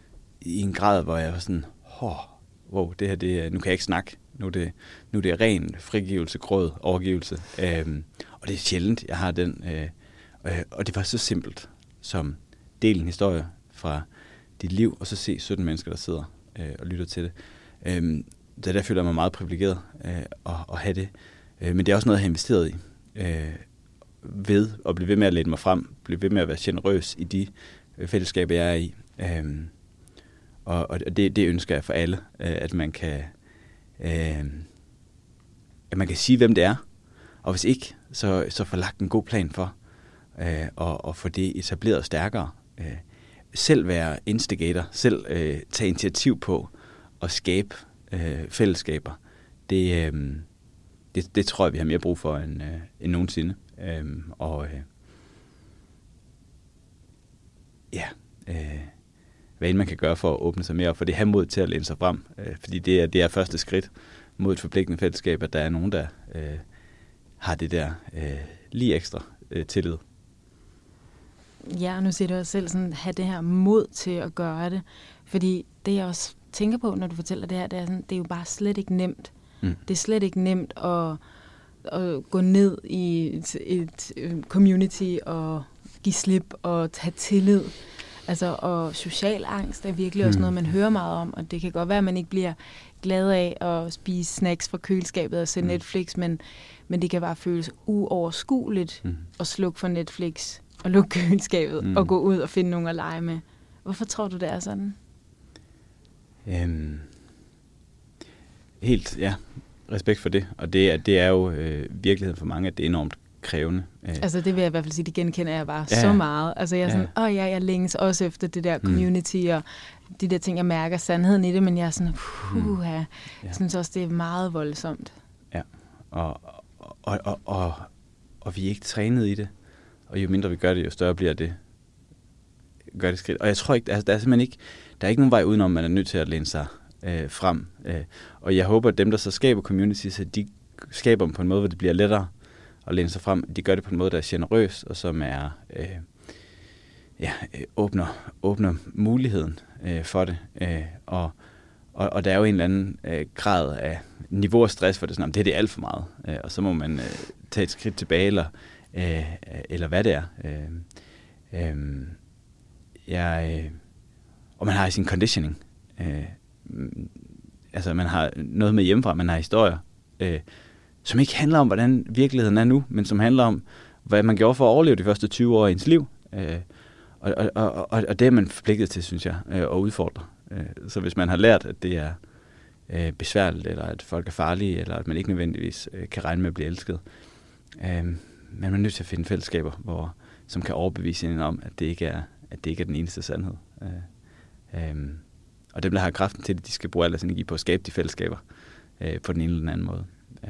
S5: i en grad, hvor jeg var sådan, oh, wow, det her, det er, nu kan jeg ikke snakke. Nu er det, nu er det ren frigivelse, gråd, overgivelse. Øh, og det er sjældent, jeg har den. Øh, øh, og det var så simpelt, som del en historie fra dit liv, og så se sytten mennesker, der sidder øh, og lytter til det. Øh, der, der føler jeg mig meget privilegeret øh, at, at have det. Øh, men det er også noget, jeg har investeret i. Øh, ved at blive ved med at læne mig frem, blive ved med at være generøs i de øh, fællesskaber, jeg er i. Øh, og og det, det ønsker jeg for alle, øh, at man kan øh, at man kan sige, hvem det er. Og hvis ikke, så, så få lagt en god plan for øh, og, og få det etableret stærkere. Øh, selv være instigator, selv øh, tage initiativ på at skabe øh, fællesskaber. Det, øh, det, det tror jeg, vi har mere brug for end, øh, end nogensinde. Øh, og øh, ja, øh, hvad end man kan gøre for at åbne sig mere op, for det har mod til at læne sig frem. Øh, fordi det er, det er første skridt mod et forpligtende fællesskab, at der er nogen, der øh, har det der øh, lige ekstra øh, tillid.
S6: Ja, og nu siger du også selv sådan, have det her mod til at gøre det. Fordi det, jeg også tænker på, når du fortæller det her, det er, sådan, det er jo bare slet ikke nemt. Mm. Det er slet ikke nemt at, at gå ned i et, et community og give slip og have tillid. Altså, og social angst er virkelig også
S5: Mm.
S6: noget, man hører meget om, og det kan godt være, at man ikke bliver glad af at spise snacks fra køleskabet og se
S5: Mm.
S6: Netflix, men, men det kan bare føles uoverskueligt
S5: Mm.
S6: at slukke for Netflix og lukke køleskabet
S5: Mm.
S6: og gå ud og finde nogen at lege med. Hvorfor tror du, det er sådan?
S5: Øhm, helt, ja. Respekt for det. Og det er, det er jo øh, virkeligheden for mange, at det er enormt krævende. Øh,
S6: Altså det vil jeg i hvert fald sige, det genkender jeg bare
S5: Ja.
S6: så meget. Altså jeg er
S5: Ja.
S6: sådan, åh ja, jeg længes også efter det der community og de der ting, jeg mærker sandheden i det, men jeg er sådan, puh, ja. Jeg synes også, det er meget voldsomt.
S5: Ja, og, og, og, og, og vi er ikke trænet i det. Og jo mindre vi gør det, jo større bliver det. Gør det skridt. Og jeg tror ikke, altså, der er simpelthen ikke, der er ikke nogen vej udenom, man er nødt til at læne sig øh, frem. Øh, og jeg håber, at dem, der så skaber communities, at de skaber dem på en måde, hvor det bliver lettere at læne sig frem. De gør det på en måde, der er generøs, og som er øh, ja, øh, åbner, åbner muligheden øh, for det. Øh, og, og, og der er jo en eller anden øh, grad af niveau af stress for det. Sådan, det er det alt for meget. Øh, og så må man øh, tage et skridt tilbage, eller, øh, eller hvad det er. Øh, øh, jeg, øh, og man har sin conditioning. Øh, altså man har noget med hjemmefra, man har historier, øh, som ikke handler om, hvordan virkeligheden er nu, men som handler om, hvad man gjorde for at overleve de første tyve år i ens liv. Øh, og, og, og, og det er man forpligtet til, synes jeg, øh, at udfordre. Øh, så hvis man har lært, at det er øh, besværligt, eller at folk er farlige, eller at man ikke nødvendigvis øh, kan regne med at blive elsket, øh, men man er nødt til at finde fællesskaber, hvor, som kan overbevise en om, at det ikke er, at det ikke er den eneste sandhed. Øh, øh, og dem, der har kraften til det, de skal bruge al deres energi på at skabe de fællesskaber øh, på den ene eller den anden måde. Øh.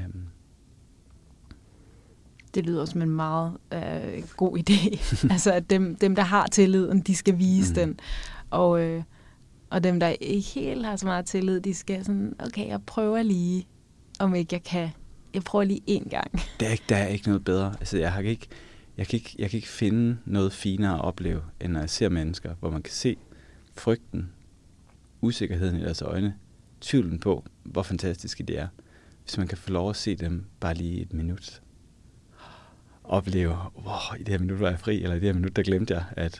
S6: Det lyder som en meget øh, god idé. Altså, at dem, dem, der har tilliden, de skal vise mm. den. Og, øh, og dem, der ikke helt har så meget tillid, de skal sådan, okay, jeg prøver lige, om ikke jeg kan. Jeg prøver lige én gang.
S5: Der er ikke, der er ikke noget bedre. Altså, jeg, har ikke, jeg, kan ikke, jeg kan ikke finde noget finere at opleve, end når jeg ser mennesker, hvor man kan se frygten, usikkerheden i deres øjne, tvivlen på, hvor fantastiske de er. Hvis man kan få lov at se dem bare lige et minut. Opleve, wow, i det her minut var jeg fri, eller i det her minut, der glemte jeg, at,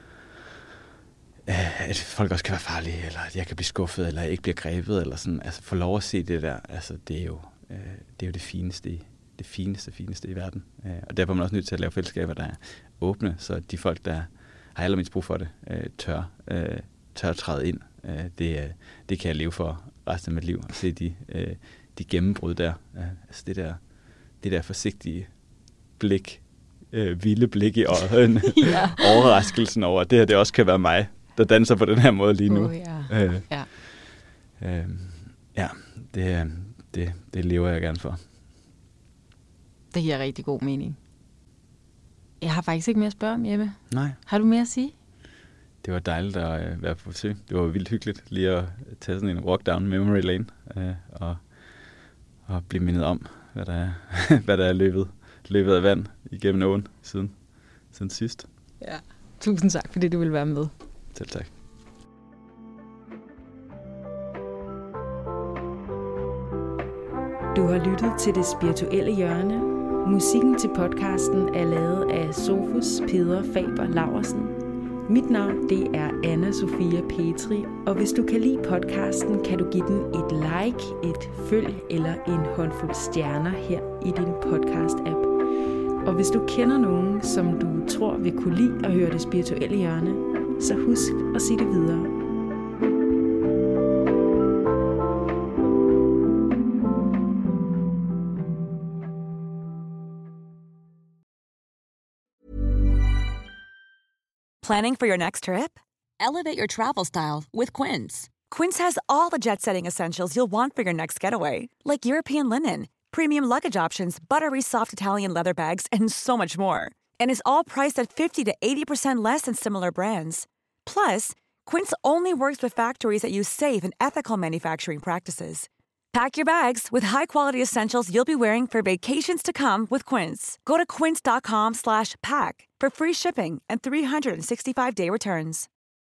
S5: at folk også kan være farlige, eller at jeg kan blive skuffet, eller jeg ikke bliver grebet, eller sådan. Altså, få lov at se det der, altså, det er jo det, er jo det fineste, det fineste, fineste i verden. Og derfor er man også nødt til at lave fællesskaber, der er åbne, så de folk, der har allermest brug for det, tør, tør træde ind. Det, det kan jeg leve for resten af mit liv, at se de, de gennembrud der. Altså det der, det der forsigtige blik, øh, vilde blik i øjet, ja. Overraskelsen over, at det her det også kan være mig, der danser på den her måde lige nu.
S6: Oh, ja.
S5: Øh,
S6: ja,
S5: øh, ja det, det, det lever jeg gerne for.
S6: Det giver rigtig god mening. Jeg har faktisk ikke mere at spørge om, Jeppe.
S5: Nej.
S6: Har du mere at sige?
S5: Det var dejligt at øh, være på besøg. Det var vildt hyggeligt lige at tage sådan en walk down memory lane øh, og, og blive mindet om, hvad der er, hvad der er løbet. løbet af vand igennem åen siden, siden sidst.
S6: Ja. Tusind tak, fordi du ville være med.
S5: Selv tak.
S4: Du har lyttet til Det Spirituelle Hjørne. Musikken til podcasten er lavet af Sofus Peder Faber Laursen. Mit navn det er Anna Sofia Petri, og hvis du kan lide podcasten, kan du give den et like, et følg eller en håndfuld stjerner her i din podcast-app. Og hvis du kender nogen, som du tror vil kunne lide at høre Det Spirituelle Hjørne, så husk at sige det videre.
S7: Planning for your next trip? Elevate your travel style with Quince. Quince has all the jet-setting essentials you'll want for your next getaway, like European linen, premium luggage options, buttery soft Italian leather bags, and so much more. And is all priced at fifty to eighty percent less than similar brands. Plus, Quince only works with factories that use safe and ethical manufacturing practices. Pack your bags with high-quality essentials you'll be wearing for vacations to come with Quince. Go to quince dot com slash pack for free shipping and three sixty-five day returns.